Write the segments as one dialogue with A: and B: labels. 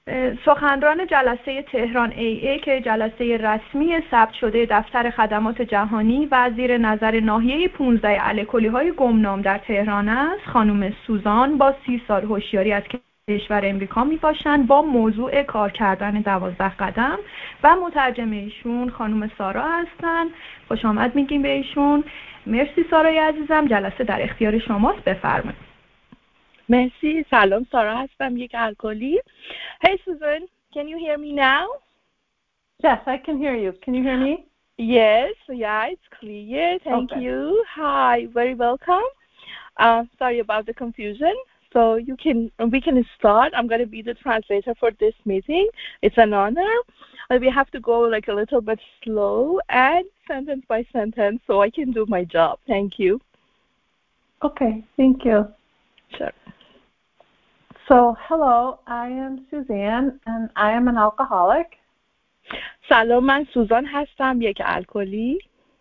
A: سخنران جلسه تهران AA که جلسه رسمی ثبت شده دفتر خدمات جهانی و زیر نظر ناحیه 15 الکلی‌های گمنام در تهران است، خانم سوزان با 30 سال هوشیاری از کشور امریکا می باشند با موضوع کار کردن 12 قدم و مترجم ایشون خانم سارا هستند. خوش آمد میگیم به ایشون. مرسی سارای عزیزم، جلسه در اختیار شماست، بفرمایید.
B: مرسی. سلام، سارا هستم، یک الکلی. Hey Susan, can you hear me now?
C: Yes, I can hear you. Can you hear me?
B: Yes, yeah, it's clear. Thank you. Hi, very welcome. Sorry about the confusion. So we can start. I'm going to be the translator for this meeting. It's an honor. We have to go like a little bit slow and sentence by sentence so I can do my job. Thank you.
C: Okay, thank you.
B: Sure.
C: So, hello, I am Suzanne and I am an alcoholic.
B: سلام، من سوزان هستم، یک الکلی.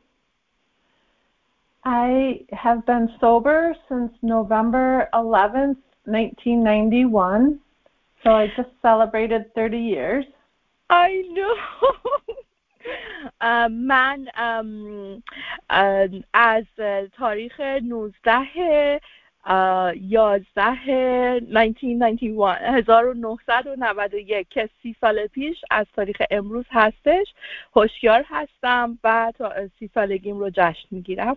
C: I have been sober since November 11th, 1991. So I just celebrated 30 years.
B: I know. من از تاریخ 19 1991 که 30 سال پیش از تاریخ امروز هستش هوشیار هستم و تا 30 سالگیم رو جشن میگیرم.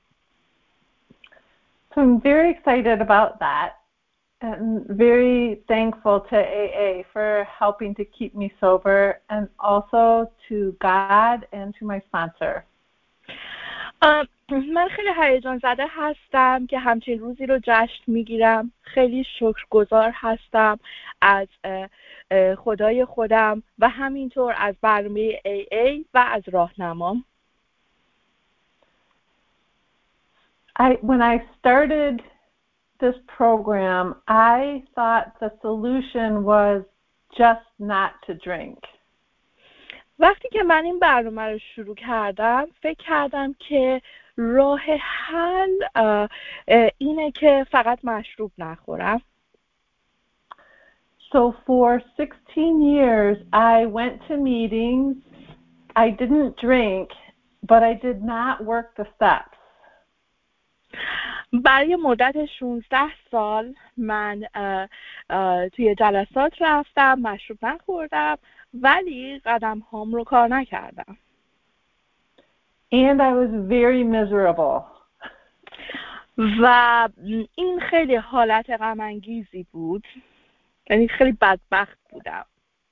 C: So I'm very excited about that and very thankful to AA for helping to keep me sober and also to God and to my sponsor.
B: من خیلی هیجان زده هستم که همچین روزی رو جشن میگیرم. خیلی شکرگزار هستم از خدای خودم و همینطور از برنامه AA و از راهنمام.
C: When I started this program, I thought the solution was just not to drink.
B: وقتی که من این برنامه رو شروع کردم فکر کردم که راه حل اینه که فقط مشروب نخورم.
C: So for 16 years I went to meetings. I didn't drink, but I did not work the steps.
B: برای مدت 16 سال من توی جلسات رفتم، مشروب نخوردم ولی قدم هام رو کار نکردم.
C: And I was very miserable.
B: و این خیلی حالت غم انگیزی بود. یعنی خیلی بدبخت بودم.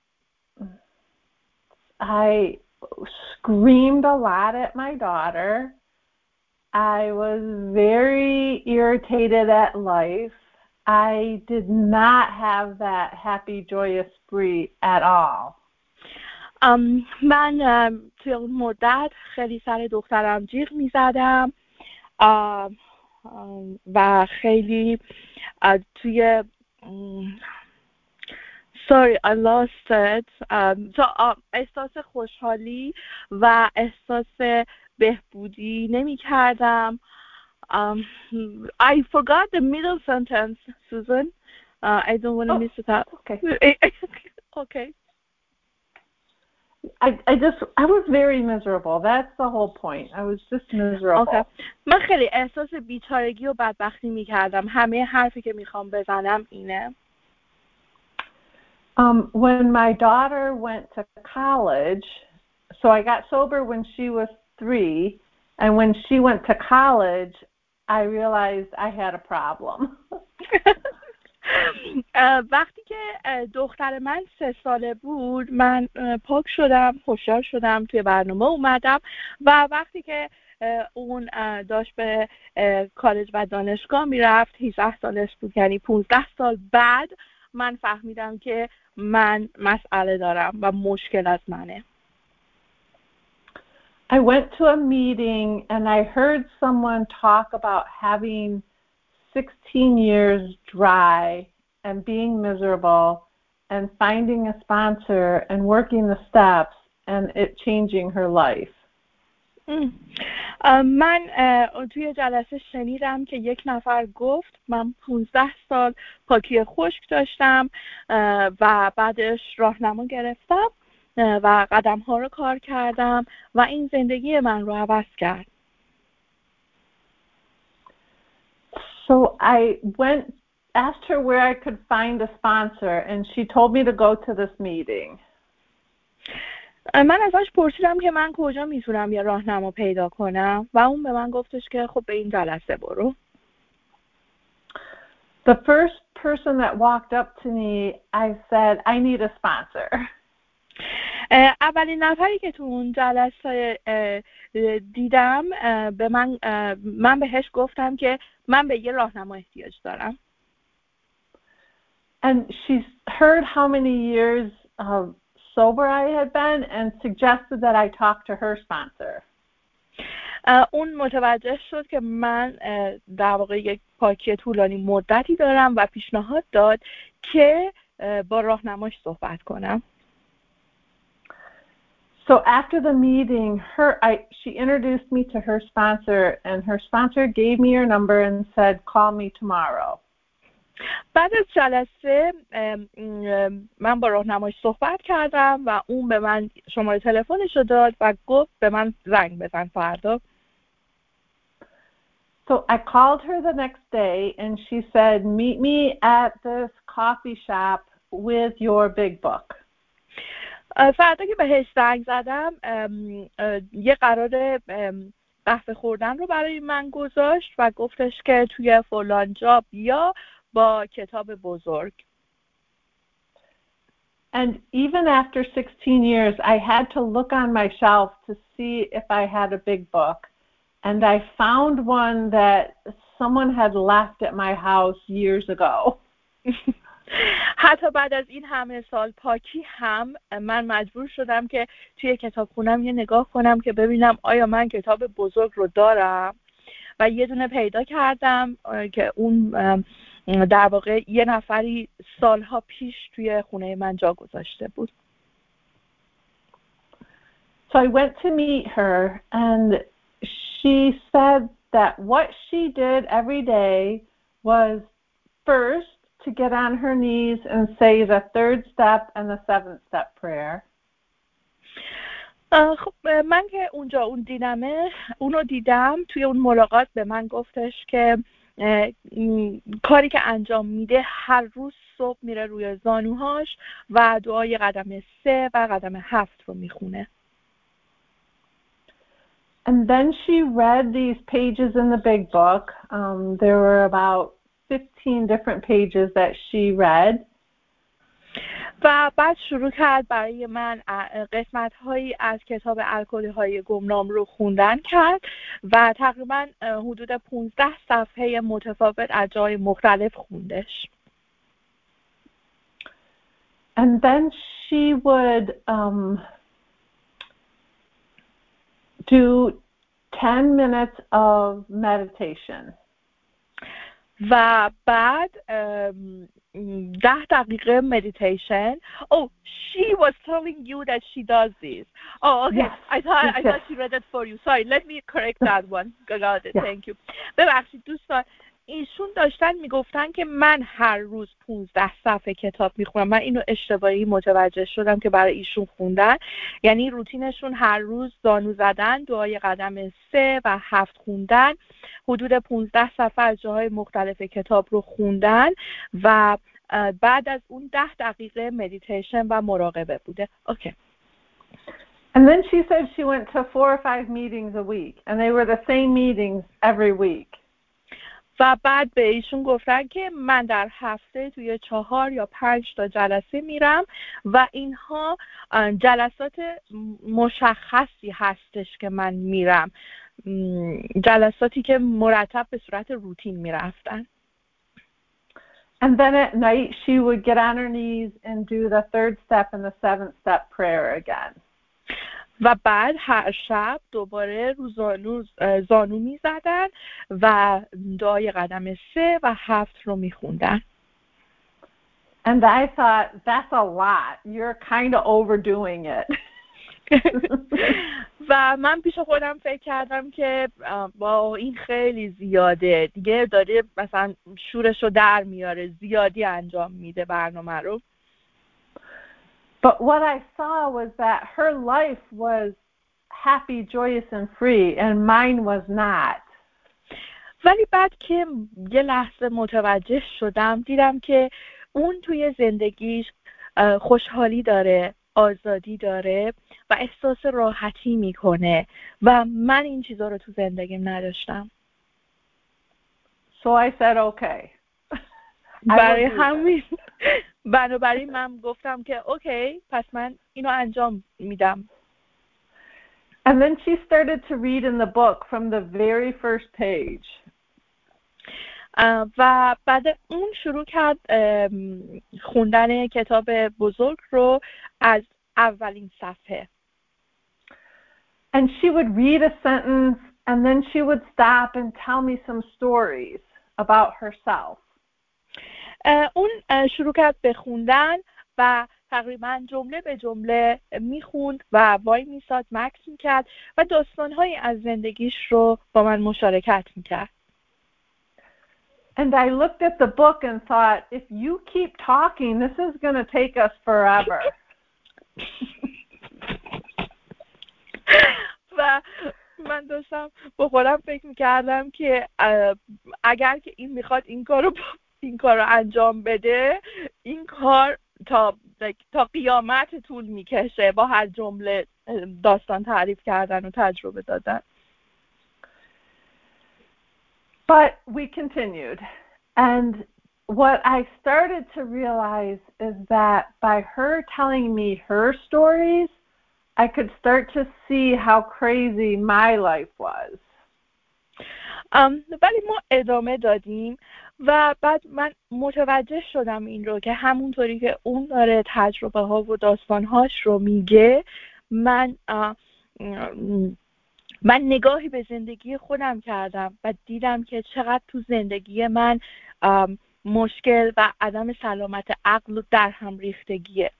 C: I screamed a lot at my daughter. I was very irritated at life. I did not have that happy, joyous spree at all.
B: من توی اون مدت خیلی سر دخترم جیغ میزدم و خیلی توی Sorry, I lost it. احساس خوشحالی و احساس بهبودی نمی کردم. I forgot the middle sentence, Susan. I don't want to miss it out.
C: Okay.
B: Okay.
C: I was very miserable. That's the whole point. I was just miserable.
B: Okay. من خیلی احساس بیچارگی و بدبختی می کردم. همه حرفی که میخوام بزنم اینه.
C: When my daughter went to college, so I got sober when she was 3, and when she went to college, I realized I had a problem.
B: وقتی که دختر من 3 ساله بود من پاک شدم، هوشیار شدم، توی برنامه اومدم و وقتی که اون داشت به کالج و دانشگاه میرفت 18 سالش بود، یعنی 15 سال بعد من فهمیدم که من مسئله دارم و مشکل از منه.
C: I went to a meeting and I heard someone talk about having 16 years dry and being miserable and finding a sponsor and working the steps and it changing her life.
B: من توی جلسه شنیدم که یک نفر گفت من 15 سال پاکی خشک داشتم و بعدش راهنما گرفتم و قدم ها رو کار کردم و این زندگی من رو عوض کرد.
C: So I asked her where I could find a sponsor and she told me to go to this meeting.
B: من ازش پرسیدم که من کجا میتونم یه راهنما پیدا کنم و اون به من گفتش که خب به این جلسه برو.
C: The first person that walked up to me, I said, I need a sponsor.
B: اولین نفری که تو اون جلسه دیدم به من بهش گفتم که من به یه راهنما احتیاج دارم.
C: And she heard how many years sober I had been and suggested that I talk to her sponsor.
B: اون متوجه شد که من در واقع یک پاکی طولانی مدتی دارم و پیشنهاد داد که با راهنماش صحبت کنم.
C: So after the meeting, she introduced me to her sponsor and her sponsor gave me her number and said, call me tomorrow.
B: بعد از جلسه من با راهنماش صحبت کردم و اون به من شماره تلفنش رو داد و گفت به من زنگ بزن فردا.
C: So I called her the next day and she said, meet me at this coffee shop with your big book.
B: فردا که بهش زنگ زدم یه قرار قهوه خوردن رو برای من گذاشت و گفتش که توی فلان جا بیا با کتاب بزرگ.
C: And even after 16 years, I had to look on my shelf to see if I had a big book. And I found one that someone had left at my house years ago.
B: حتی بعد از این همه سال پاکی هم من مجبور شدم که توی کتابخونم یه نگاه کنم که ببینم آیا من کتاب بزرگ رو دارم و یه دونه پیدا کردم که اون در واقع یه نفری سالها پیش توی خونه من جا گذاشته بود.
C: So I went to meet her and she said that what she did every day was first to get on her knees and say the third step and the seventh step prayer.
B: خب من که اونجا اونو دیدم توی اون ملاقات به من گفتش که کاری که انجام میده هر روز صبح میره روی زانوهاش و دعای قدم 3 و قدم 7 رو میخونه.
C: And then she read these pages in the big book. There were about 15 different pages that she read.
B: و بعد شروع کرد برای من قسمت‌هایی از کتاب الکلی‌های گمنام رو خوندن کرد و تقریباً حدود 15 صفحه متفاوت از جای مختلف خوندش.
C: And then she would do 10 minutes of meditation.
B: و بعد 10 دقیقه meditation. Oh, she was telling you that she does this. Oh, okay.
C: Yes,
B: I thought she read it for you. Sorry, let me correct that one. Got it. Thank you. ببخشید دوستان، ایشون داشتن میگفتن که من هر روز 15 صفحه کتاب میخونم. من اینو اشتباهی متوجه شدم که برای ایشون خوندن، یعنی روتینشون هر روز زانو زدن، دعای قدم 3 و 7 خوندن، حدود 15 صفحه از جاهای مختلف کتاب رو خوندن و بعد از اون 10 دقیقه مدیتیشن و مراقبه بوده. اوکی.
C: And then she said she went to 4 or 5 meetings a week and they were the same meetings every week.
B: و بعد به ایشون گفتن که من در هفته توی 4 یا 5 تا جلسه میرم و اینها جلسات مشخصی هستش که من میرم، جلساتی که مرتب به صورت روتین میرفتن.
C: And then at night she would get on her knees and do the third step and the seventh step prayer again.
B: و بعد هر شب دوباره رو زانو می زدن و دعای قدم 3 و 7 رو می خوندن.
C: And I thought, that's a lot. You're kind of overdoing it.
B: و من پیش خودم فکر کردم که با این خیلی زیاده دیگه، داره مثلا شورشو در میاره، زیادی انجام میده برنامه رو.
C: But what I saw was that her life was happy, joyous and free and mine was not.
B: ولی بعد که یه لحظه متوجه شدم دیدم که اون توی زندگیش خوشحالی داره، آزادی داره و احساس راحتی میکنه و من این چیزا رو تو زندگیم نداشتم.
C: So I said okay.
B: بنابراین من گفتم که اوکی، پس من اینو انجام میدم.
C: And then she started to read in the book from the very first page.
B: و بعد اون شروع کرد خوندن کتاب بزرگ رو از اولین صفحه.
C: And she would read a sentence and then she would stop and tell me some stories about herself.
B: اون شروع کرد به خوندن و تقریبا جمله به جمله میخوند و وای میساد، مکث میکرد و داستانهایی از زندگیش رو با من مشارکت میکرد.
C: And I looked at the book and thought, if you keep talking, this is going to take us forever.
B: و من داشتم با خودم فکر میکردم که اگر که این میخواد این کار رو انجام بده، این کار تا قیامت طول میکشه با هر جمله داستان تعریف کردن و تجربه دادن.
C: But we continued. And what I started to realize is that by her telling me her stories, I could start to see how crazy my life was.
B: ولی ما ادامه دادیم و بعد من متوجه شدم این رو که همونطوری که اون داره تجربه ها و داستانهاش رو میگه، من نگاهی به زندگی خودم کردم و دیدم که چقدر تو زندگی من مشکل و عدم سلامت عقل در هم ریختگیه.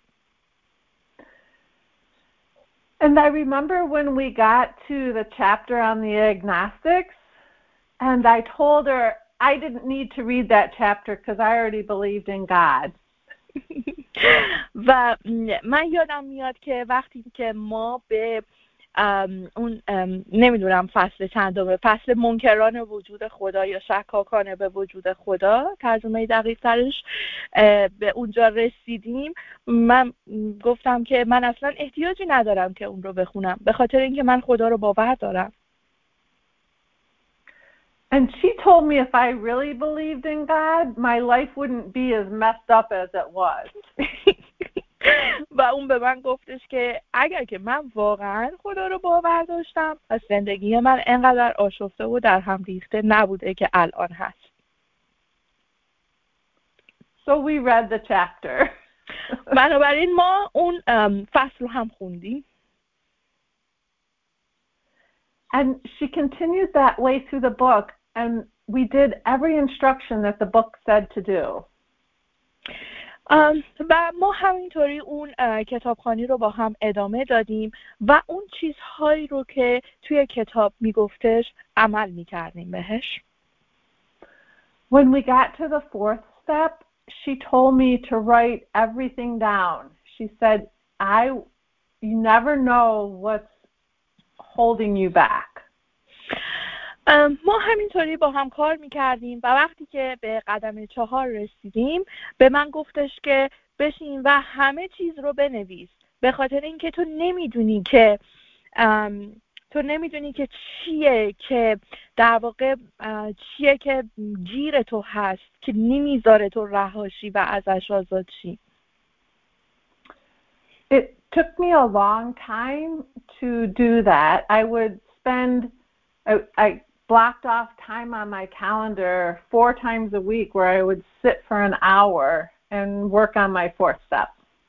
C: And I remember when we got to the chapter on the agnostics, and I told her I didn't need to read that chapter because I already believed in God.
B: و من یادم میاد که وقتی که ما به اون نمیدونم فصل چندمه، فصل منکران وجود خدا یا شکاکان به وجود خدا، ترجمه دقیق ترش، به اونجا رسیدیم، من گفتم که من اصلا احتیاجی ندارم که اون رو بخونم به خاطر اینکه من خدا رو باور دارم.
C: And she told me if I really believed in God, my life wouldn't be as messed up as it was.
B: و اون به من گفتش که اگر که من واقعا خدا رو باور داشتم، پس زندگی من انقدر آشفته و در هم ریخته نبوده که الان هست.
C: So we read the chapter.
B: بنابراین ما اون فصل رو هم خوندیم.
C: And she continued that way through the book, and we did every instruction that the book said to do.
B: و ما همینطوری اون کتابخوانی رو با هم ادامه دادیم و اون چیزهایی رو که توی کتاب میگفتش عمل میکردیم بهش.
C: When we got to the fourth step, she told me to write everything down. She said, you never know what's holding you back.
B: ما همینطوری با هم کار میکردیم و وقتی که به قدم 4 رسیدیم به من گفتش که بشین و همه چیز رو بنویس، به خاطر اینکه تو نمیدونی که چیه که در واقع چیه که گیر تو هست که نمیذاره تو رهاشی و ازش آزاد شی.
C: It took me a long time to do that. I blocked off time on my calendar 4 times a week where I would sit for an hour and work on my 4th step.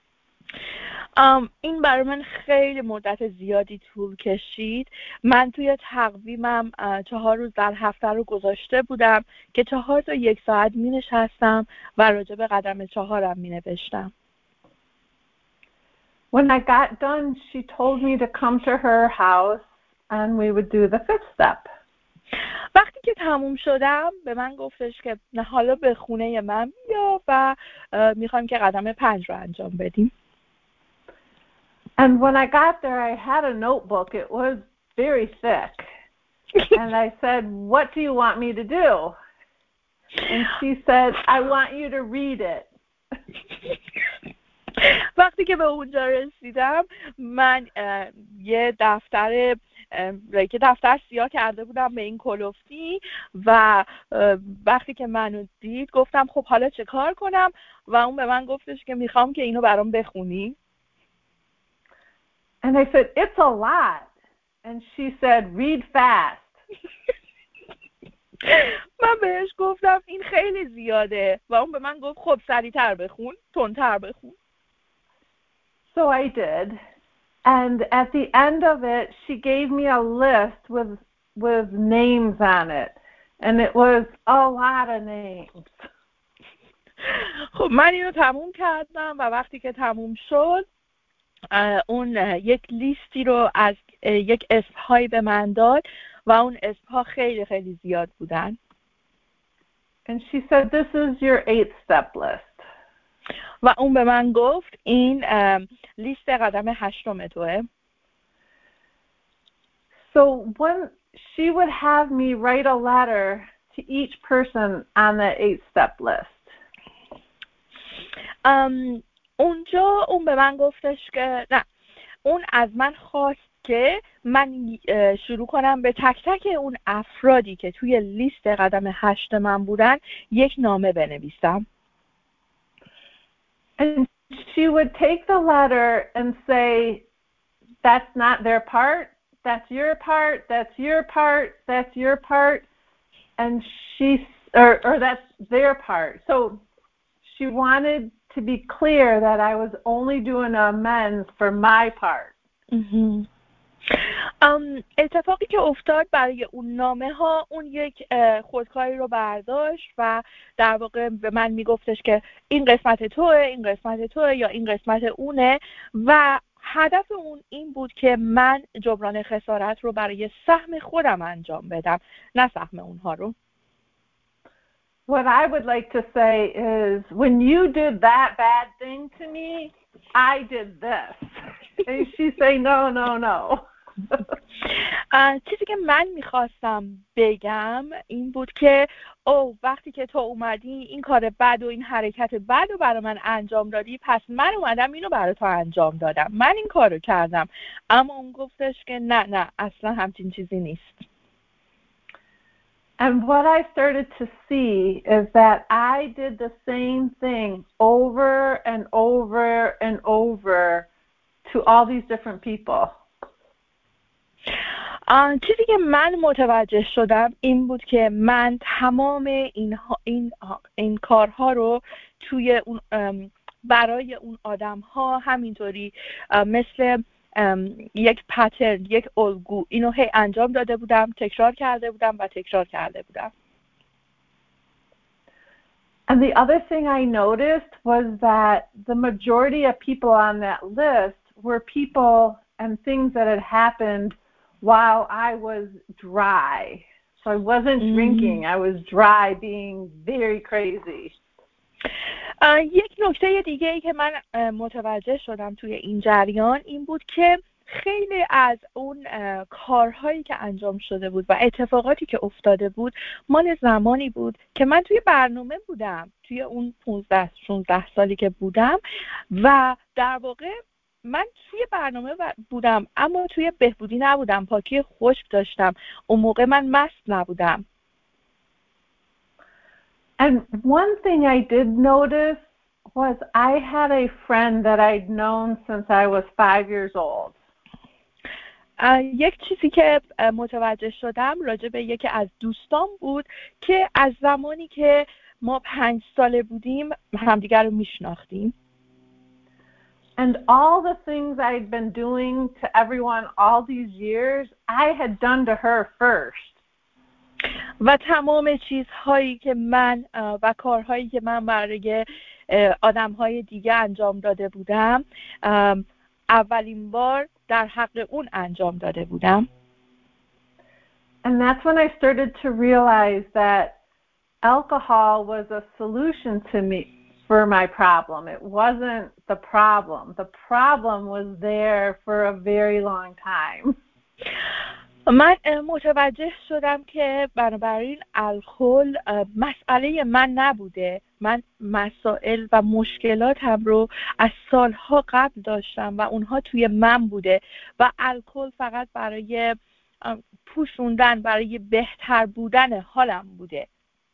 B: این برای من خیلی مدت زیادی طول کشید. من توی تقویمم 4 روز در هفته رو گذاشته بودم که 4 تا 1 ساعت می نشستم و راجع به قدم 4 می نوشتم.
C: When I got done, she told me to come to her house and we would do the 5th step.
B: وقتی که تموم شدم به من گفتش که نه حالا به خونه من بیا و میخوایم که قدم 5 رو انجام بدیم.
C: And when I got there, I had a notebook. It was very thick. And I said, what do you want me to do? And she said, I want you to read it.
B: وقتی که به اونجا رسیدم من یه دفتر سیاه کرده بودم به این کلفتی و وقتی که منو دید گفتم خب حالا چه کار کنم و اون به من گفتش که میخوام که اینو برام بخونی.
C: And I said, it's a lot. And she said, read fast.
B: من بهش گفتم این خیلی زیاده و اون به من گفت خب سریع‌تر بخون، تندتر بخون.
C: So I did. And at the end of it, she gave me a list with names on it. And it was a lot of names.
B: خب من اینو تموم کردم و وقتی که تموم شد اون یک لیستی رو از یک اسم‌هایی به من داد و اون اسم‌ها خیلی خیلی زیاد بودن.
C: And she said, this is your 8th step list.
B: و اون به من گفت این لیست قدم 8 توه.
C: So when she would have me write a letter to each person on the 8th step list.
B: اونجا اون به من گفتش که نه اون از من خواست که من شروع کنم به تک تک اون افرادی که توی لیست قدم 8 من بودن یک نامه بنویسم.
C: And she would take the letter and say, that's not their part, that's your part, that's your part, that's your part, and or that's their part. So she wanted to be clear that I was only doing amends for my part.
B: اتفاقی که افتاد برای اون نامه ها اون یک خودکاری رو برداشت و در واقع به من میگفتش که این قسمت توه، این قسمت توه یا این قسمت اونه و هدف اون این بود که من جبران خسارت رو برای سهم خودم انجام بدم نه سهم اونها رو.
C: What I would like to say is when you did that bad thing to me, I did this. And she say no, no, no.
B: چیزی که من میخواستم بگم این بود که وقتی که تو اومدی این کار بد و این حرکت بد رو برای من انجام دادی پس من اومدم اینو برای تو انجام دادم، من این کارو کردم. اما اون گفتش که نه اصلا همچین چیزی نیست.
C: And what I started to see is that I did the same thing over and over and over to all these different people.
B: چیزی که من متوجه شدم این بود که من تمام این کارها رو توی اون برای اون آدم‌ها همینطوری مثل یک پترن، یک الگو اینو هی انجام داده بودم، تکرار کرده بودم و تکرار کرده بودم.
C: And the other thing I noticed was that the majority of people on that list were people and things that had happened while I was dry. So I wasn't drinking, I was dry, being very crazy.
B: یک نکته دیگه ای که من متوجه شدم توی این جریان این بود که خیلی از اون کارهایی که انجام شده بود و اتفاقاتی که افتاده بود مال زمانی بود که من توی برنامه بودم، توی اون 15-16 سالی که بودم و در واقع من توی برنامه بودم اما توی بهبودی نبودم، پاکی خشک داشتم، اون موقع من مست نبودم.
C: And one thing I did notice was I had a friend that I'd known since I was 5 years old.
B: یک چیزی که متوجه شدم راجع به یکی از دوستان بود که از زمانی که ما 5 ساله بودیم همدیگر رو میشناختیم.
C: And all the things I'd been doing to everyone all these years, I had done to her first.
B: و تمام چیزهایی که من و کارهایی که من برای آدمهای دیگه انجام داده بودم اولین بار در حق اون انجام داده بودم.
C: And that's when I started to realize that alcohol was a solution to me for my problem. It wasn't the problem. The problem was there for a very long time.
B: من متوجه شدم که بنابراین الکل مسئله من نبوده. من مسائل و مشکلاتم رو از سالها قبل داشتم و اونها توی من بوده و الکل فقط برای پوشوندن، برای بهتر بودن حالم بوده.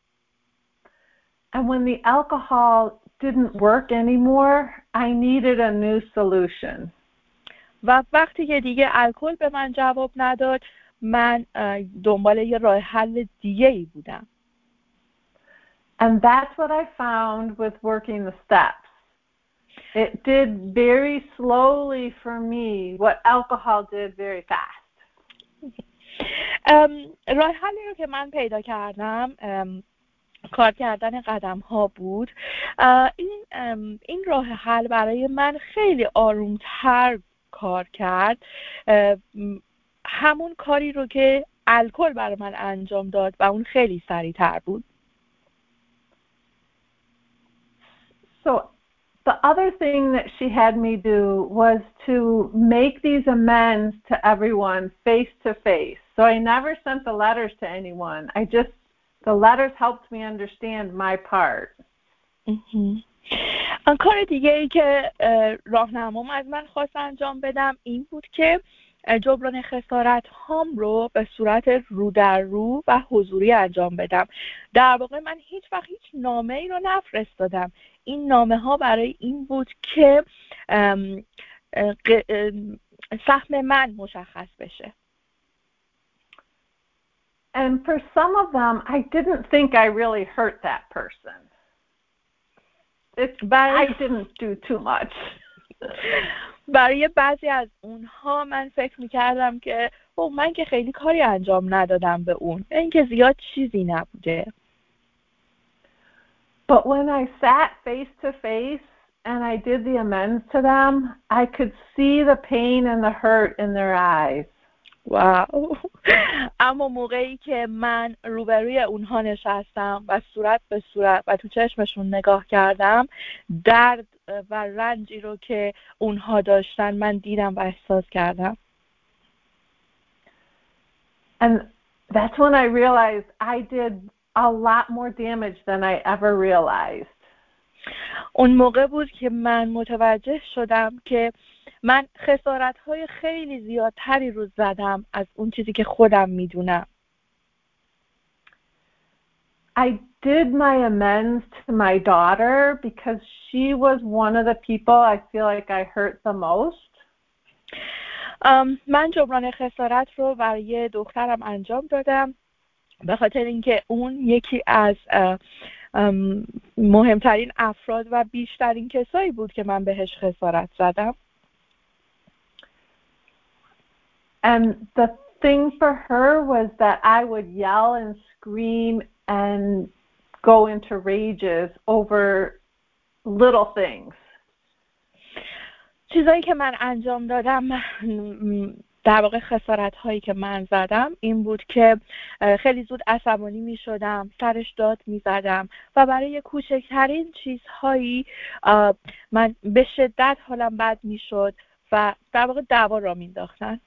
C: And when the alcohol didn't work anymore, I needed a new solution.
B: و وقتی که دیگه الکل به من جواب نداد، من دنبال یه راه حل دیگه‌ای بودم.
C: And that's what I found with working the steps. It did very slowly for me what alcohol did very fast.
B: راه حلی رو که من پیدا کردم کار کردن قدم ها بود. این راه حل برای من خیلی آرومتر کار کرد، همون کاری رو که الکل برای من انجام داد و اون خیلی سریعتر بود.
C: So the other thing that she had me do was to make these amends to everyone face to face. So I never sent the letters to anyone. The letters helped me understand my part.
B: کار دیگه ای که راهنمام از من خواست انجام بدم این بود که جبران خسارت هام رو به صورت رو در رو و حضوری انجام بدم. در واقع من هیچ نامه ای رو نفرستادم. این نامه ها برای این بود که سهم من مشخص بشه.
C: And for some of them, I didn't think I really hurt that person. I didn't do too much.
B: برای بعضی از اونها من فکر میکردم که من که خیلی کاری انجام ندادم به اون، این که زیاد چیزی نبوده.
C: But when I sat face to face and I did the amends to them, I could see the pain and the hurt in their eyes.
B: واو. اما موقعی که من روبروی اونها نشستم و صورت به صورت و تو چشمشون نگاه کردم، درد و رنجی رو که اونها داشتن من دیدم و احساس کردم.
C: And that's when I realized I did a lot more damage than I ever realized.
B: اون موقع بود که من متوجه شدم که من خسارت‌های خیلی زیادتری رو زدم از اون چیزی که خودم میدونم.
C: I did my amends to my daughter because she was one of the people I feel like I hurt the most.
B: من جبران خسارت رو برای دخترم انجام دادم به خاطر اینکه اون یکی از مهمترین افراد و بیشترین کسایی بود که من بهش خسارت زدم.
C: And the thing for her was that I would yell and scream and go into rages over little things.
B: چیزایی که من انجام دادم، در واقع خسارت هایی که من زدم این بود که خیلی زود عصبانی می شدم، سرش داد می زدم و برای کوچکترین چیزهایی من به شدت حالم بد می شد و در واقع دعوا را می انداختن.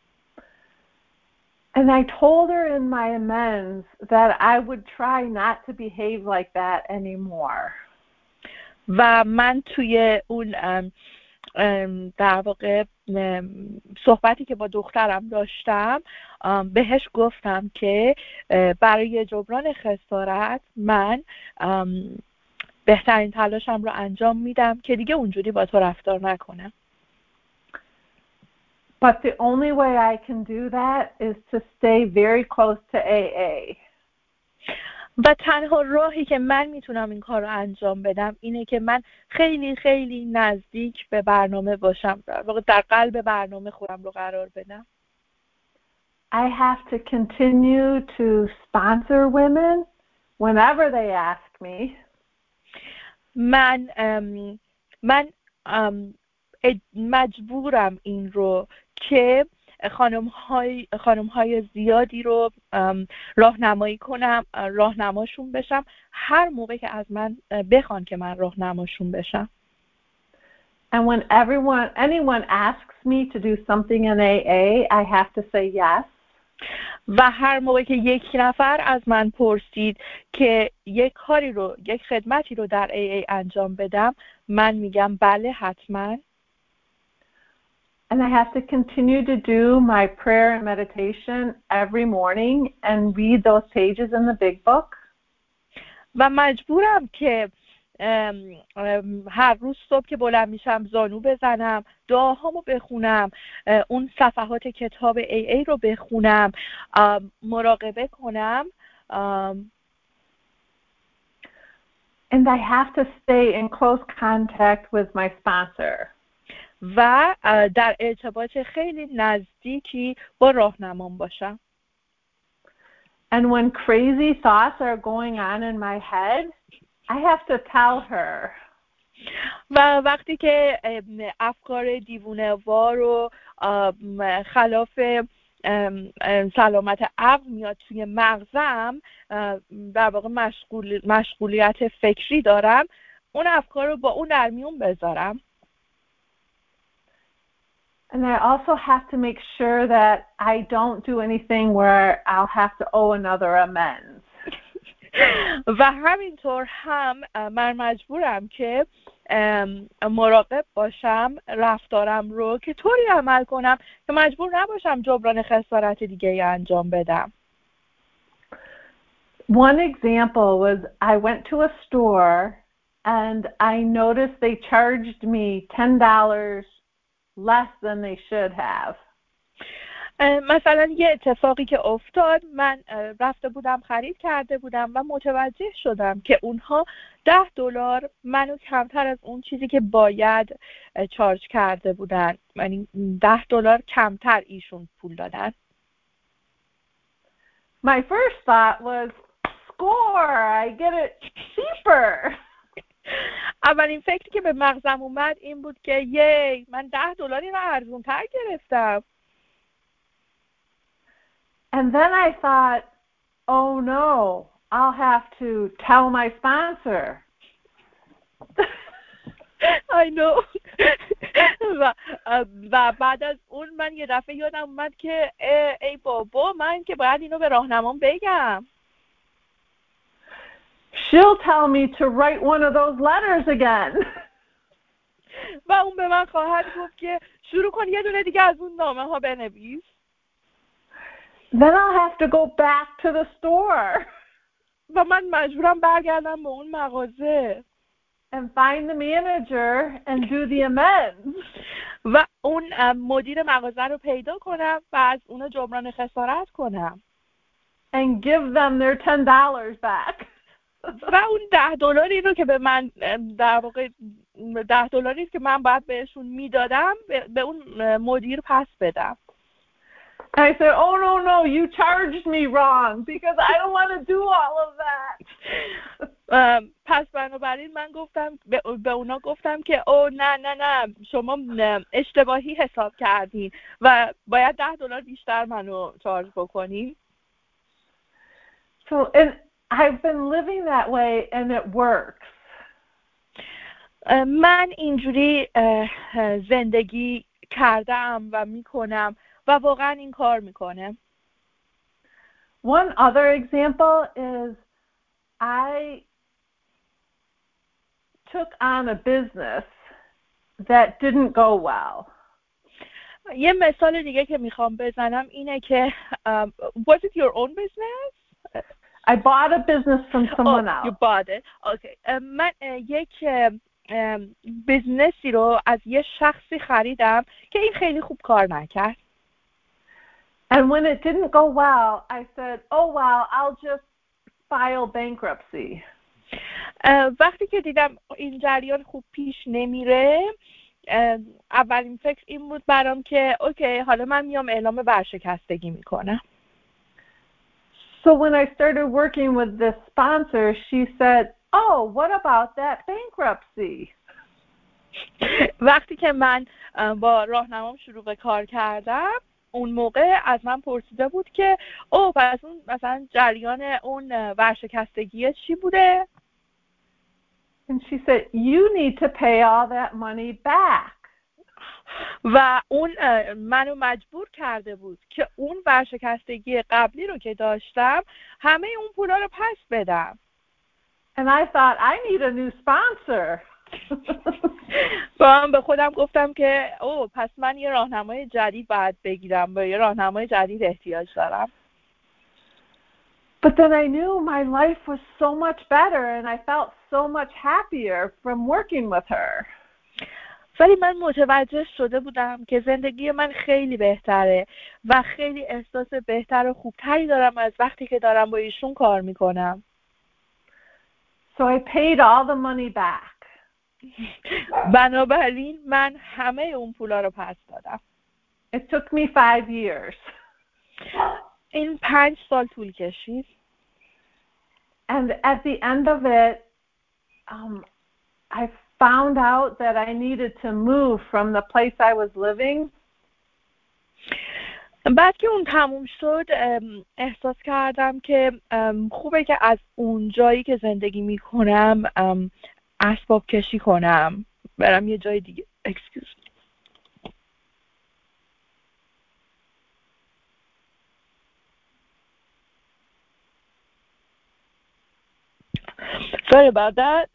C: And I told her in my amends that I would try not to behave like that anymore.
B: و من توی اون در واقع صحبتی که با دخترم داشتم بهش گفتم که برای جبران خسارت من بهترین تلاشم رو انجام میدم که دیگه اونجوری با تو رفتار نکنم.
C: But the only way I can do that is to stay very close to AA.
B: و تنها راهی که من میتونم این کار رو انجام بدم اینه که من خیلی خیلی نزدیک به برنامه باشم، در واقع در قلب برنامه خودم رو قرار بدم.
C: I have to continue to sponsor women whenever they ask me.
B: من مجبورم این رو که خانم‌های زیادی رو راهنمایی کنم، راهنماشون بشم هر موقع که از من بخوان که من راهنماشون بشم.
C: And when anyone asks me to do something in AA, I have to say yes.
B: و هر موقع که یک نفر از من پرسید که یک خدمتی رو در AA انجام بدم، من میگم بله حتما.
C: And I have to continue to do my prayer and meditation every morning and read those pages in the big book.
B: و مجبورم که هر روز صبح که بلند میشم زانو بزنم، دعاهامو بخونم، اون صفحات کتاب AA رو بخونم، مراقبه کنم.
C: And I have to stay in close contact with my sponsor.
B: و در ارتباط خیلی نزدیکی با راهنمام باشم.
C: And when crazy thoughts are going on in my head, I have to tell her.
B: و وقتی که افکار دیوونه‌وار و خلاف سلامت عقل میاد توی مغزم، در واقع مشغولیت فکری دارم، اون افکار رو با اون در میون بذارم.
C: And I also have to make sure that I don't do anything where I'll have to owe another amends.
B: و همینطور هم من مجبورم که مراقب باشم رفتارم رو که طوری عمل کنم که مجبور نباشم جبران خسارت دیگه انجام بدم.
C: One example was I went to a store and I noticed they charged me $10 less than they should have.
B: مثلا یه اتفاقی که افتاد، من رفته بودم خرید کرده بودم و متوجه شدم که اونها $10 منو کمتر از اون چیزی که باید چارج کرده بودن، یعنی $10 کمتر ایشون پول دادن.
C: My first thought was, score, I get it cheaper.
B: اولین فکری که به مغزم اومد این بود که من $10 رو ارزون‌تر گرفتم.
C: And then I thought, oh no, I'll have to tell my sponsor.
B: I know. و بعد از اون من یه دفعه یادم اومد که ای بابا، من که باید اینو به راهنمام بگم.
C: She'll tell me to write one of those letters again.
B: و اون به من خواهد گفت که شروع کن یه دونه دیگه از اون نامه ها بنویس.
C: Then I'll have to go back to the store.
B: و من مجبورم برگردم به اون مغازه.
C: And find the manager and do the amends.
B: و اون مدیر مغازه رو پیدا کنم و از اون جبران خسارت کنم.
C: And give them their $10 back.
B: و اون $10 رو که به من در واقع $10 که من باید بهشون میدادم به اون مدیر پس بدم.
C: I said, oh no, you charged me wrong because I don't want to do all of that.
B: پس بنابراین من گفتم به اونا گفتم که او نه شما اشتباهی حساب کردین و باید $10 بیشتر منو چارج بکنین.
C: So and I've been living that way and it works.
B: من اینجوری زندگی کردم و میکنم و واقعا این کار میکنه.
C: One other example is I took on a business that didn't go well.
B: یه مثال دیگه که میخوام بزنم اینه که was it your own business?
C: I bought a business from someone else.
B: You bought it. Okay. من یک بیزنسی رو از یه شخصی خریدم که این خیلی خوب کار نکرد.
C: And when it didn't go well, I said, oh well, I'll just file bankruptcy.
B: وقتی که دیدم این جریان خوب پیش نمیره، اولین فکر این بود برام که اوکی، حالا من میام اعلام ورشکستگی میکنم.
C: So when I started working with this sponsor, she said, oh, what about that bankruptcy?
B: وقتی که من با راهنمام شروع به کار کردم اون موقع از من پرسیده بود که پس اون مثلا جریان اون ورشکستگی چی بوده؟
C: And she said, you need to pay all that money back.
B: و اون منو مجبور کرده بود که اون ورشکستگی قبلی رو که داشتم همه اون پولا رو پس بدم.
C: And I thought, I need a new sponsor.
B: با به خودم گفتم که پس من یه راهنمای جدید باید بگیرم، به یه راهنمای جدید احتیاج دارم.
C: But then I knew my life was so much better and I felt so much happier from working with her.
B: ولی من متوجه شده بودم که زندگی من خیلی بهتره و خیلی احساس بهتر و خوبتری دارم از وقتی که دارم با ایشون کار میکنم.
C: So I paid all the money back.
B: بنابراین من همه اون پولا رو پس دادم.
C: It took me 5 years.
B: این 5 سال طول کشید.
C: And at the end of it, I found out that I needed to move from the place I was living.
B: بعد که اون تموم شد احساس کردم که خوبه که از اون جایی که زندگی میکنم اسباب کشی کنم، برم یه جای دیگه. Excuse me. Sorry about that.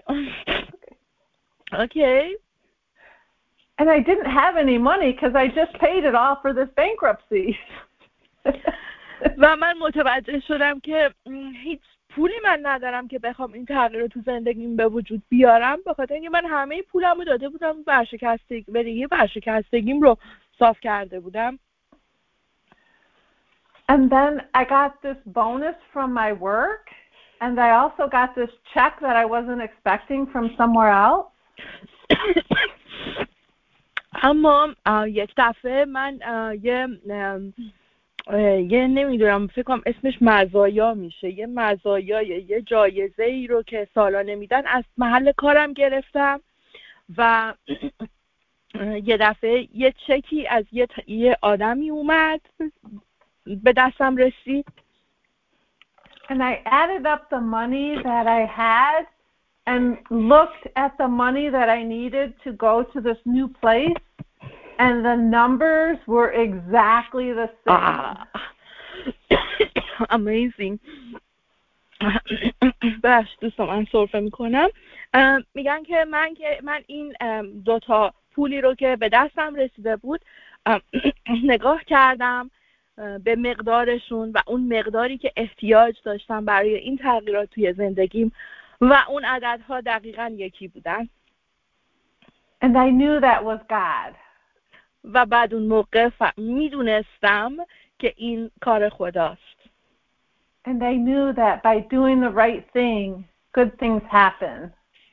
B: Okay.
C: And I didn't have any money because I just paid it all for this bankruptcy.
B: و من متوجه شدم که هیچ پولی من ندارم که بخوام این تغییر رو تو زندگیم به وجود بیارم، به خاطر اینکه من همه پولم رو داده بودم ورشکستگیم رو صاف کرده بودم.
C: And then I got this bonus from my work and I also got this check that I wasn't expecting from somewhere else.
B: اما یک دفعه من یه نمیدونم فکر کنم اسمش مزایا میشه، یه مزایا یه جایزه ای رو که سالا نمیدن از محل کارم گرفتم و یه دفعه یه چکی از یه آدمی اومد به دستم رسید.
C: And I added up the money that I had and looked at the money that I needed to go to this new place. And the numbers were exactly the same.
B: Amazing. باش دوستان من سرفه میکنم. میگن که من این 2 تا پولی رو که به دستم رسیده بود نگاه کردم به مقدارشون و اون مقداری که احتیاج داشتم برای این تغییرات توی زندگیم و اون عددها دقیقاً یکی بودن.
C: And I knew that was God.
B: و بعد اون موقع میدونستم که این کار خداست.
C: And I knew that by doing the right thing, good things happen.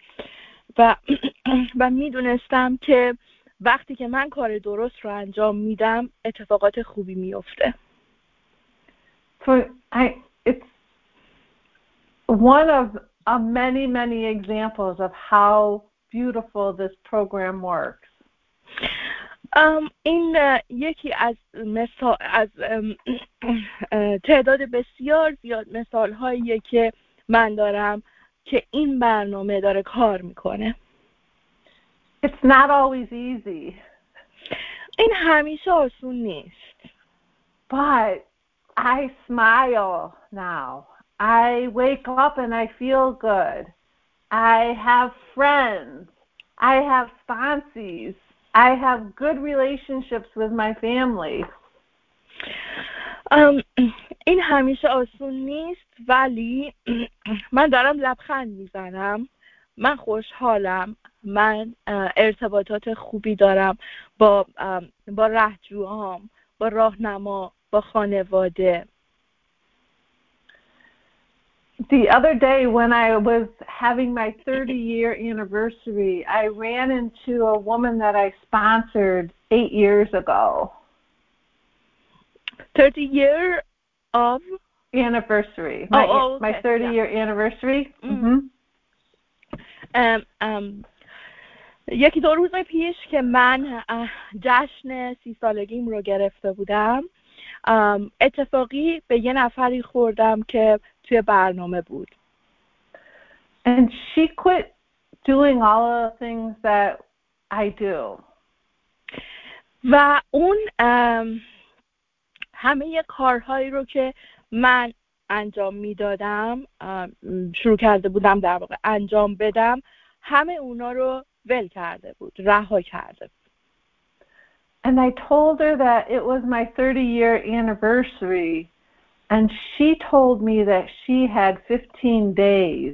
B: و میدونستم که وقتی که من کار درست رو انجام میدم اتفاقات خوبی میفته.
C: So it's one of many examples of how beautiful this program works.
B: این یکی از تعداد بسیار زیاد مثال هاییه که من دارم که این برنامه داره کار میکنه.
C: It's not always easy.
B: این همیشه آسون نیست.
C: But I smile now. I wake up and I feel good. I have friends. I have sponsees. I have good relationships with my family.
B: این همیشه آسون نیست ولی من دارم لبخند میزنم. من خوشحالم. من ارتباطات خوبی دارم با رهجوهام، با راهنما، با خانواده.
C: The other day when I was having my 30-year anniversary, I ran into a woman that I sponsored 8 years ago.
B: 30 year of
C: anniversary.
B: Okay.
C: My 30-year anniversary.
B: یکی دو روز پیش که من جشن 30 سالگیم رو گرفته بودم، اتفاقی به یه نفری خوردم که توی برنامه بود.
C: And she quit doing all of the things that I do.
B: و اون همه کارهایی رو که من انجام میدادم، شروع کرده بودم در واقع انجام بدم، همه اونا رو ول کرده بود، رها کرده بود.
C: And I told her that it was my 30-year anniversary, and she told me that she had 15 days.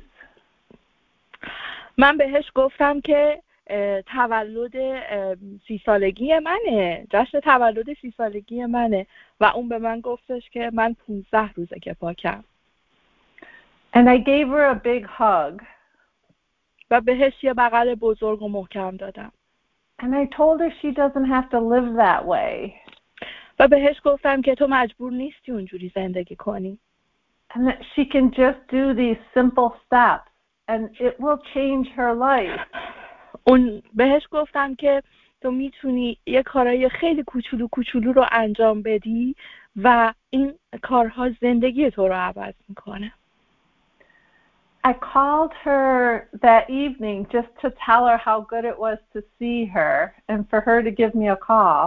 B: من بهش گفتم که تولد 30 سالگی منه، جشن تولد 30 سالگی منه، و اون به من گفتش که من 15 روزه که پاکم.
C: And I gave her a big hug.
B: و بهش یه بغل بزرگ و محکم دادم.
C: And I told her she doesn't have to live that way.
B: و بهش گفتم که تو مجبور نیستی اونجوری زندگی کنی.
C: And that she can just do these simple steps and it will change her life.
B: اون بهش گفتم که تو میتونی یه کارهای خیلی کوچولو رو انجام بدی و این کارها زندگی تو رو عوض میکنه.
C: I called her that evening just to tell her how good it was to see her and for her to give me a call.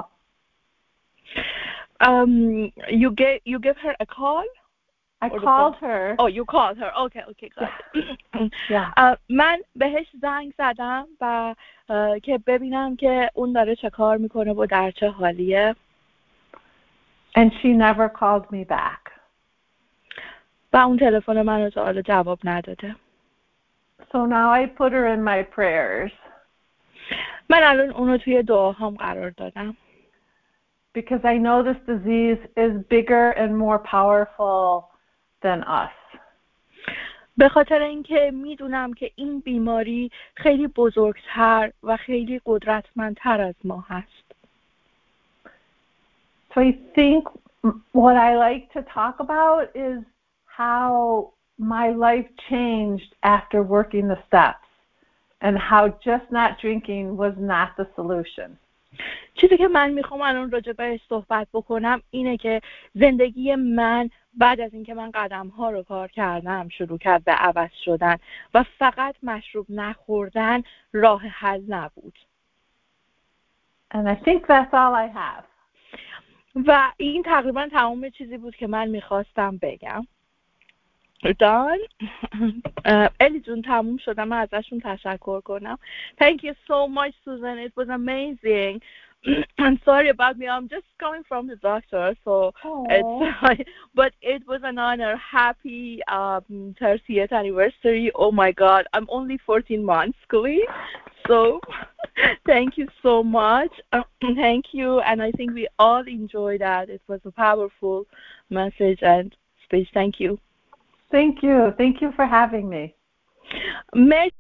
B: You gave her a call?
C: I called her.
B: Oh, you called her. Okay, got it.
C: Yeah.
B: من بهش زنگ زدم و که ببینم که اون داره چه کار میکنه و در چه حالیه.
C: And she never called me back.
B: و اون تلفن من رو تا حالا جواب نداده.
C: So now I put her in my prayers.
B: من الان اونو توی دعاهام قرار دادم.
C: Because I know this disease is bigger and more powerful than us.
B: به خاطر اینکه میدونم که این بیماری خیلی بزرگتر و خیلی قدرتمندتر از ما هست.
C: So I think what I like to talk about is how my life changed after working the steps and how just not drinking was not the solution.
B: چیزی که من میخوام الان راجع بهش صحبت بکنم اینه که زندگی من بعد از اینکه من قدم‌ها رو کار کردم شروع کرد به عوض شدن و فقط مشروب نخوردن راه حل نبود.
C: And I think that's all I have.
B: و این تقریبا تمام چیزی بود که من میخواستم بگم. دان الی جون تموم شد. من ازشون تشکر کنم. Thank you so much, Susan. It was amazing. I'm sorry about me. I'm just coming from the doctor, so but it was an honor. Happy 30th anniversary. Oh my God, I'm only 14 months going. So thank you so much. Thank you, and I think we all enjoyed that. It was a powerful message and speech. Thank you.
C: Thank you. Thank you for having me.